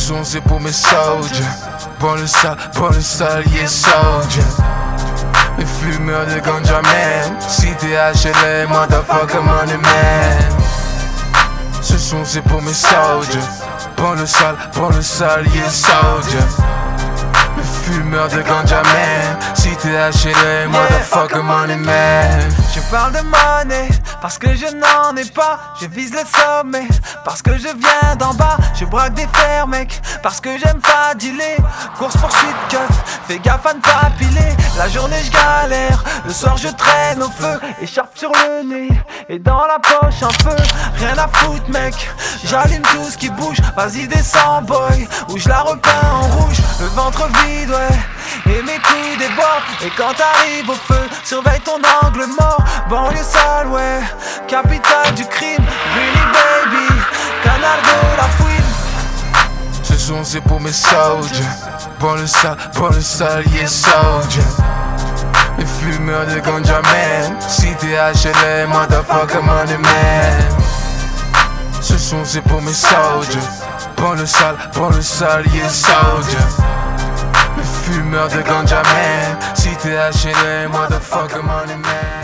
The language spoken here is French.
son c'est pour mes soldiers. Pour le sale, yeah soldier. Les fumeurs de ganja man. Si t'es HLM, motherfucker money man. Ce son c'est pour mes soldiers. Pour le sale, yeah soldier. Les fumeurs de ganja man. Si t'es HLM, motherfucker money man. Je parle de money parce que je n'en ai pas. Je vise le sommet parce que je viens d'en bas. Je braque des fers mec parce que j'aime pas dealer. Course poursuite keuf, fais gaffe à ne pas piler. La journée je galère, le soir je traîne au feu. Écharpe sur le nez et dans la poche un feu. Rien à foutre mec, j'allume tout ce qui bouge. Vas-y descends boy, ou je la repeins en rouge. Le ventre vide ouais, et mes couilles débordent. Et quand t'arrives au feu, surveille ton angle mort. Banlieue sale ouais, capitale du crime. Really baby, canal de la fouine. Ce son c'est pour mes soldiers. Pour le sale, yeah soldier. Les fumeurs de ganja man. Si t'es HLM, motherfucker money man. Ce son c'est pour mes soldiers. Pour le sale, yeah soldier. Les fumeurs de ganja man. Si t'es HLM, motherfucker money man.